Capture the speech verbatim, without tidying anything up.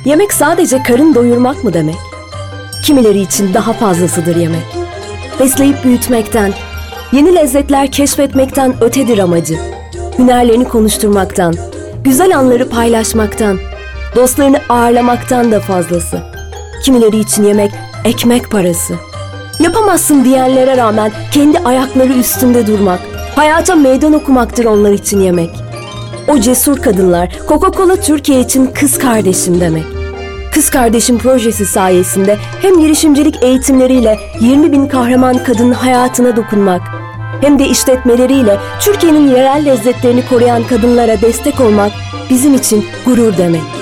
Yemek sadece karın doyurmak mı demek? Kimileri için daha fazlasıdır yemek. Besleyip büyütmekten, yeni lezzetler keşfetmekten ötedir amacı. Hünerlerini konuşturmaktan, güzel anları paylaşmaktan, dostlarını ağırlamaktan da fazlası. Kimileri için yemek ekmek parası. Yapamazsın diyenlere rağmen kendi ayakları üstünde durmak, hayata meydan okumaktır onlar için yemek. O cesur kadınlar Coca-Cola Türkiye için kız kardeşim demek. Kız Kardeşim projesi sayesinde hem girişimcilik eğitimleriyle yirmi bin kahraman kadının hayatına dokunmak, hem de işletmeleriyle Türkiye'nin yerel lezzetlerini koruyan kadınlara destek olmak bizim için gurur demek.